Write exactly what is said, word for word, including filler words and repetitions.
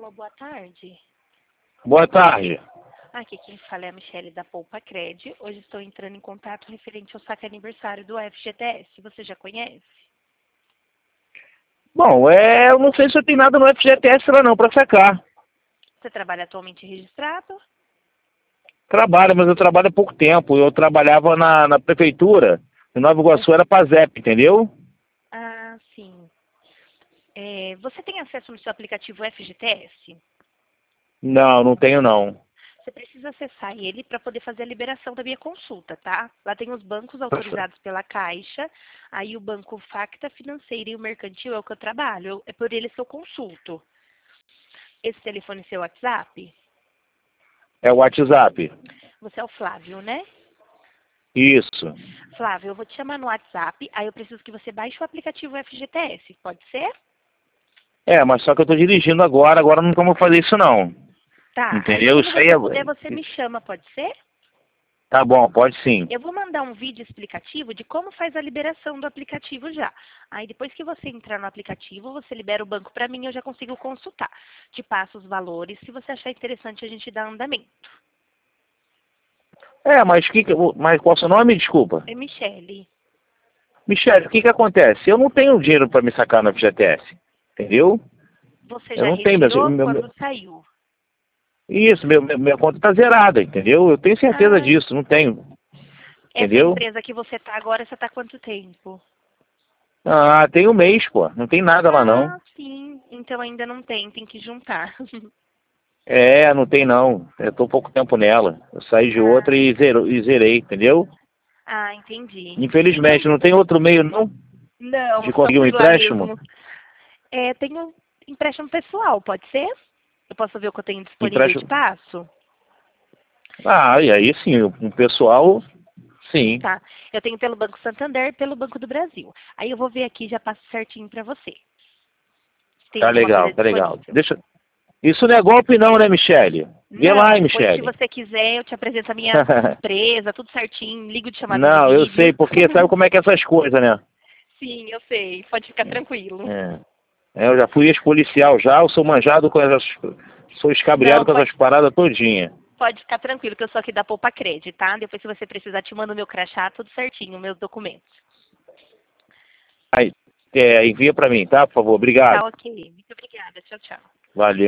Alô, boa tarde. Boa tarde. Aqui quem fala é a Michele da Poupa Cred. Hoje estou entrando em contato referente ao saque aniversário do F G T S. Você já conhece? Bom, é, eu não sei se eu tenho nada no F G T S lá não, para sacar. Você trabalha atualmente registrado? Trabalho, mas eu trabalho há pouco tempo. Eu trabalhava na, na prefeitura, em Nova Iguaçu era PASEP, entendeu? Ah, sim. É, você tem acesso no seu aplicativo F G T S? Não, não tenho não. Você precisa acessar ele para poder fazer a liberação da minha consulta, tá? Lá tem os bancos autorizados pela Caixa, aí o banco Facta Financeira e o Mercantil é o que eu trabalho, eu- é por eles que eu consulto. Esse telefone é seu WhatsApp? É o WhatsApp. Você é o Flávio, né? Isso. Flávio, eu vou te chamar no WhatsApp, aí eu preciso que você baixe o aplicativo F G T S, pode ser? É, mas só que eu tô dirigindo agora, agora não como fazer isso não. Tá, aí Entendeu? quando Isso aí você puder, você é... me chama, pode ser? Tá bom, pode sim. Eu vou mandar um vídeo explicativo de como faz a liberação do aplicativo já. Aí depois que você entrar no aplicativo, você libera o banco para mim, eu já consigo consultar. Te passo os valores, se você achar interessante a gente dá andamento. É, mas, que, que- mas qual é o seu nome? Desculpa. É Michele. Michele, o que que acontece? Eu não tenho dinheiro para me sacar no F G T S, entendeu? Você Eu já não tenho, meu, retirou meu, quando saiu? Isso, meu, meu- minha conta tá zerada, entendeu? Eu tenho certeza Ah, disso, não tenho, essa entendeu? empresa que você tá agora, você tá há quanto tempo? Ah, tem um mês, pô, não tem nada lá não. Ah, sim. Então ainda não tem, tem que juntar. É, não tem não, eu tô pouco tempo nela. Eu saí de Ah, outra e, zero, e zerei, entendeu? ah, entendi. Infelizmente, Então, não tem outro meio não não, de só conseguir um por lá empréstimo? mesmo. É, tenho empréstimo pessoal, pode ser? Eu posso ver o que eu tenho disponível e te Empréstimo. passo? Ah, e aí sim, um pessoal, sim. Tá. Eu tenho pelo Banco Santander e pelo Banco do Brasil. Aí eu vou ver aqui e já passo certinho pra você. Se tem Tá alguma legal, coisa tá legal. disponível. Deixa... Isso não é golpe não, né, Michele? Vê lá, Não, hein, depois se Michele. você quiser, eu te apresento a minha empresa, tudo certinho, ligo de chamada de Não, eu sei, vídeo. porque sabe como é que é essas coisas, né? Sim, eu sei. Pode ficar tranquilo. É. É, eu já fui ex-policial já, eu sou manjado com essas... Sou escabriado Não, com pode, essas paradas todinha. pode ficar tranquilo, que eu sou aqui da Poupa Cred, tá? Depois, se você precisar, te mando o meu crachá, tudo certinho, meus documentos. Aí, é, envia pra mim, tá? Por favor, Tá obrigado. ok. Muito obrigada. Tchau, tchau. Valeu.